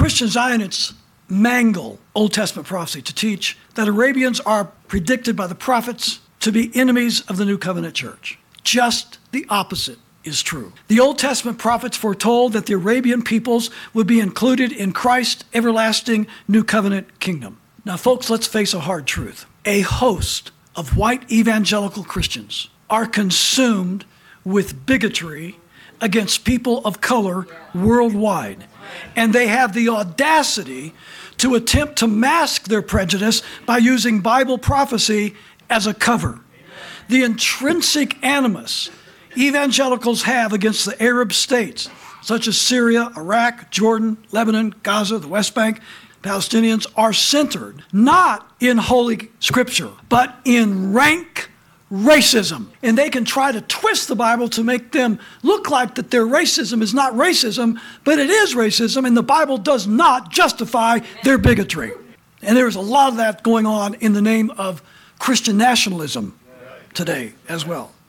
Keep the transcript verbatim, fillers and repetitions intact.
Christian Zionists mangle Old Testament prophecy to teach that Arabians are predicted by the prophets to be enemies of the New Covenant Church. Just the opposite is true. The Old Testament prophets foretold that the Arabian peoples would be included in Christ's everlasting New Covenant kingdom. Now, folks, let's face a hard truth. A host of white evangelical Christians are consumed with bigotry against people of color worldwide. And they have the audacity to attempt to mask their prejudice by using Bible prophecy as a cover. The intrinsic animus evangelicals have against the Arab states, such as Syria, Iraq, Jordan, Lebanon, Gaza, the West Bank, Palestinians, are centered not in Holy Scripture, but in rank racism. And they can try to twist the Bible to make them look like that their racism is not racism, but it is racism, and the Bible does not justify their bigotry. And there's a lot of that going on in the name of Christian nationalism today as well.